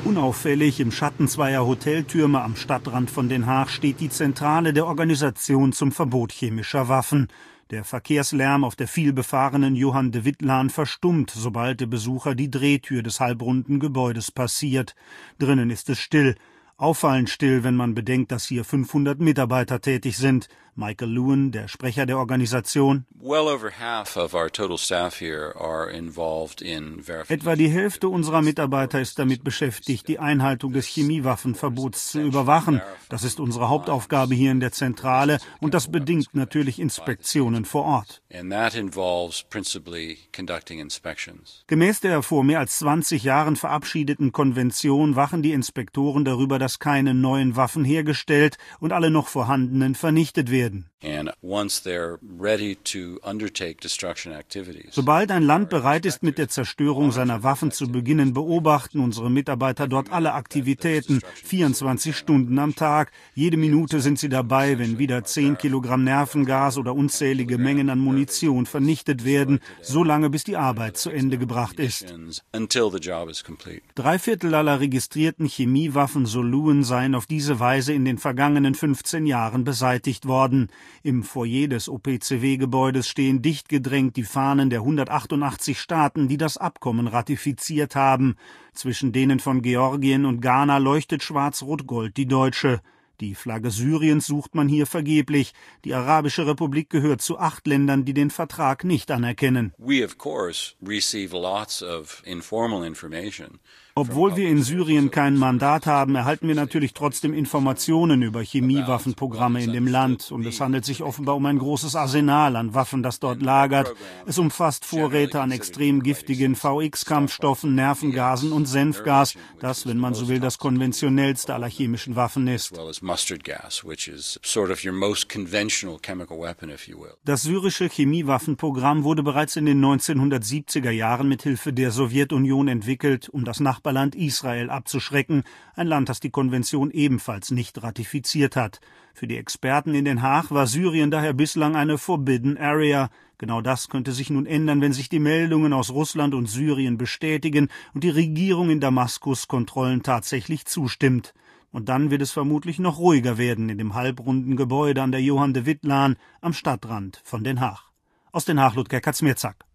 Unauffällig im Schatten zweier Hoteltürme am Stadtrand von Den Haag steht die Zentrale der Organisation zum Verbot chemischer Waffen. Der Verkehrslärm auf der vielbefahrenen Johan de Witt-Laan verstummt, sobald der Besucher die Drehtür des halbrunden Gebäudes passiert. Drinnen ist es still. Auffallend still, wenn man bedenkt, dass hier 500 Mitarbeiter tätig sind. Michael Lewin, der Sprecher der Organisation: Etwa die Hälfte unserer Mitarbeiter ist damit beschäftigt, die Einhaltung des Chemiewaffenverbots zu überwachen. Das ist unsere Hauptaufgabe hier in der Zentrale, und das bedingt natürlich Inspektionen vor Ort. Gemäß der vor mehr als 20 Jahren verabschiedeten Konvention wachen die Inspektoren darüber, dass keine neuen Waffen hergestellt und alle noch vorhandenen vernichtet werden. Sobald ein Land bereit ist, mit der Zerstörung seiner Waffen zu beginnen, beobachten unsere Mitarbeiter dort alle Aktivitäten, 24 Stunden am Tag. Jede Minute sind sie dabei, wenn wieder 10 Kilogramm Nervengas oder unzählige Mengen an Munition vernichtet werden, so lange bis die Arbeit zu Ende gebracht ist. 3/4 aller registrierten Chemiewaffen, so Lewin, seien auf diese Weise in den vergangenen 15 Jahren beseitigt worden. Im Foyer des OPCW-Gebäudes stehen dicht gedrängt die Fahnen der 188 Staaten, die das Abkommen ratifiziert haben. Zwischen denen von Georgien und Ghana leuchtet schwarz-rot-gold die deutsche. Die Flagge Syriens sucht man hier vergeblich. Die Arabische Republik gehört zu 8 Ländern, die den Vertrag nicht anerkennen. Obwohl wir in Syrien kein Mandat haben, erhalten wir natürlich trotzdem Informationen über Chemiewaffenprogramme in dem Land. Und es handelt sich offenbar um ein großes Arsenal an Waffen, das dort lagert. Es umfasst Vorräte an extrem giftigen VX-Kampfstoffen, Nervengasen und Senfgas, das, wenn man so will, das konventionellste aller chemischen Waffen ist. Das syrische Chemiewaffenprogramm wurde bereits in den 1970er Jahren mit Hilfe der Sowjetunion entwickelt, um das Nachbarland Israel abzuschrecken, ein Land, das die Konvention ebenfalls nicht ratifiziert hat. Für die Experten in Den Haag war Syrien daher bislang eine Forbidden Area. Genau das könnte sich nun ändern, wenn sich die Meldungen aus Russland und Syrien bestätigen und die Regierung in Damaskus Kontrollen tatsächlich zustimmt. Und dann wird es vermutlich noch ruhiger werden in dem halbrunden Gebäude an der Johan de Witt-Laan am Stadtrand von Den Haag. Aus Den Haag, Ludger Kazmierzak.